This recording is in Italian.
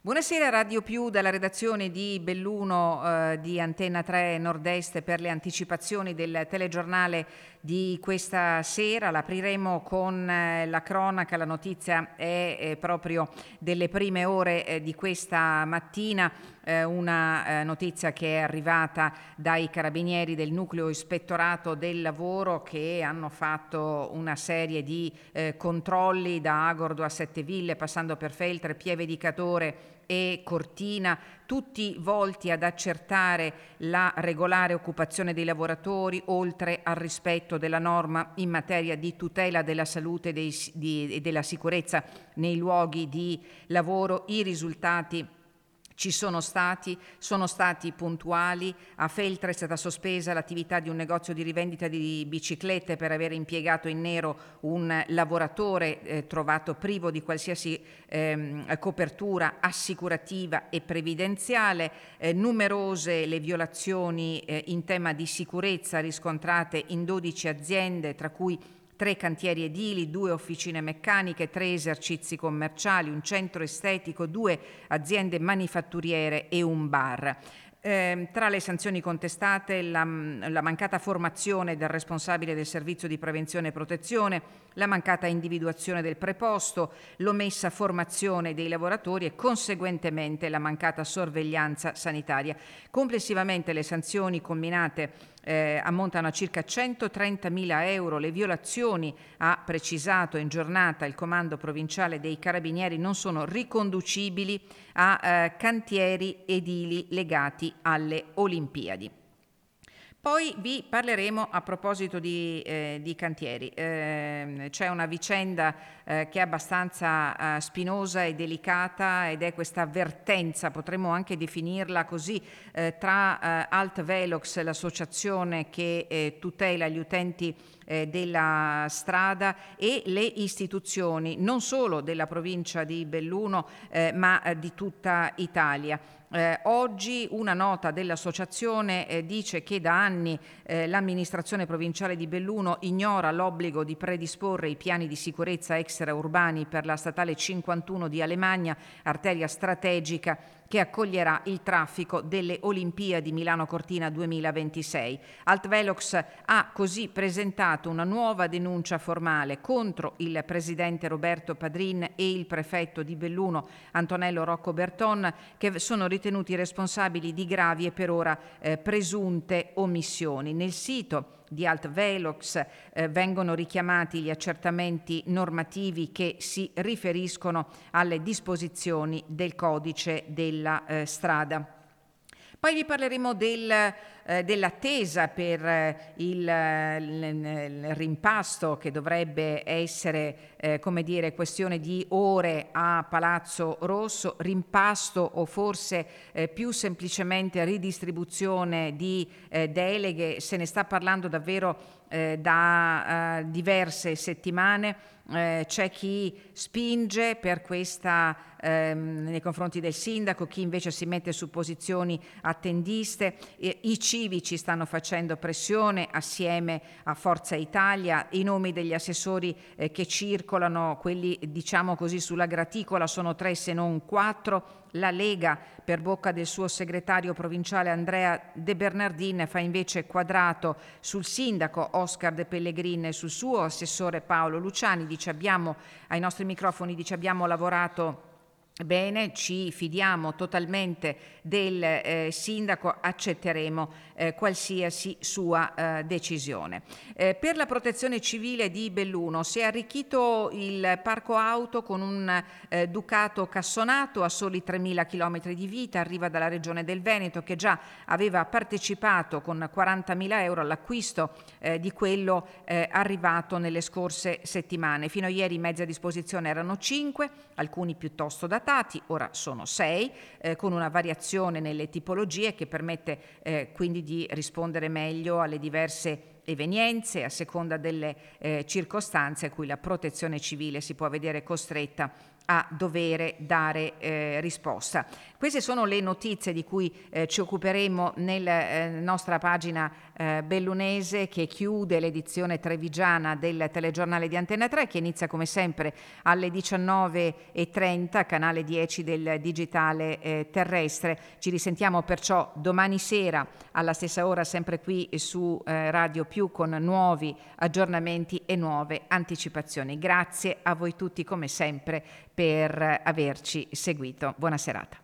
Buonasera Radio Più dalla redazione di Belluno di Antenna 3 Nord-Est per le anticipazioni del telegiornale di questa sera. L'apriremo con la cronaca, la notizia è proprio delle prime ore di questa mattina, una notizia che è arrivata dai carabinieri del nucleo ispettorato del lavoro che hanno fatto una serie di controlli da Agordo a Setteville, passando per Feltre, Pieve di Cadore e Cortina, tutti volti ad accertare la regolare occupazione dei lavoratori, oltre al rispetto della norma in materia di tutela della salute e della sicurezza nei luoghi di lavoro. I risultati ci sono stati puntuali. A Feltre è stata sospesa l'attività di un negozio di rivendita di biciclette per aver impiegato in nero un lavoratore trovato privo di qualsiasi copertura assicurativa e previdenziale. Numerose le violazioni in tema di sicurezza riscontrate in 12 aziende, tra cui 3 cantieri edili, 2 officine meccaniche, 3 esercizi commerciali, un centro estetico, 2 aziende manifatturiere e un bar. Tra le sanzioni contestate la mancata formazione del responsabile del servizio di prevenzione e protezione, la mancata individuazione del preposto, l'omessa formazione dei lavoratori e conseguentemente la mancata sorveglianza sanitaria. Complessivamente le sanzioni comminate ammontano a circa 130.000 euro. Le violazioni, ha precisato in giornata il Comando Provinciale dei Carabinieri, non sono riconducibili a cantieri edili legati alle Olimpiadi. Poi vi parleremo a proposito di cantieri. C'è una vicenda che è abbastanza spinosa e delicata ed è questa avvertenza, potremmo anche definirla così, tra Alt Velox, l'associazione che tutela gli utenti della strada, e le istituzioni non solo della provincia di Belluno ma di tutta Italia. Oggi una nota dell'associazione dice che da anni l'amministrazione provinciale di Belluno ignora l'obbligo di predisporre i piani di sicurezza extraurbani per la statale 51 di Alemagna, arteria strategica che accoglierà il traffico delle Olimpiadi Milano-Cortina 2026. Alt Velox ha così presentato una nuova denuncia formale contro il presidente Roberto Padrin e il prefetto di Belluno Antonello Rocco Berton, che sono ritenuti responsabili di gravi e per ora presunte omissioni. Nel sito di Alt Velox vengono richiamati gli accertamenti normativi che si riferiscono alle disposizioni del codice della strada. Poi vi parleremo dell'attesa per il rimpasto che dovrebbe essere, questione di ore a Palazzo Rosso, rimpasto o forse più semplicemente ridistribuzione di deleghe. Se ne sta parlando davvero da diverse settimane. C'è chi spinge per questa nei confronti del sindaco, chi invece si mette su posizioni attendiste. I civici stanno facendo pressione assieme a Forza Italia. I nomi degli assessori che circolano, quelli diciamo così sulla graticola, sono 3 se non 4. La Lega, per bocca del suo segretario provinciale Andrea De Bernardin, fa invece quadrato sul sindaco Oscar De Pellegrin e sul suo assessore Paolo Luciani. Ai nostri microfoni abbiamo lavorato bene, ci fidiamo totalmente del sindaco, accetteremo qualsiasi sua decisione. Per la protezione civile di Belluno si è arricchito il parco auto con un Ducato cassonato a soli 3.000 km di vita, arriva dalla regione del Veneto, che già aveva partecipato con 40.000 euro all'acquisto di quello arrivato nelle scorse settimane. Fino a ieri i mezzi a disposizione erano 5, alcuni piuttosto datati, ora sono 6, con una variazione nelle tipologie che permette quindi di rispondere meglio alle diverse evenienze a seconda delle circostanze a cui la protezione civile si può vedere costretta a dovere dare risposta. Queste sono le notizie di cui ci occuperemo nella nostra pagina bellunese, che chiude l'edizione trevigiana del telegiornale di Antenna 3, che inizia come sempre alle 19:30, canale 10 del digitale terrestre. Ci risentiamo perciò domani sera alla stessa ora, sempre qui su Radio Più, con nuovi aggiornamenti e nuove anticipazioni. Grazie a voi tutti come sempre per averci seguito. Buona serata.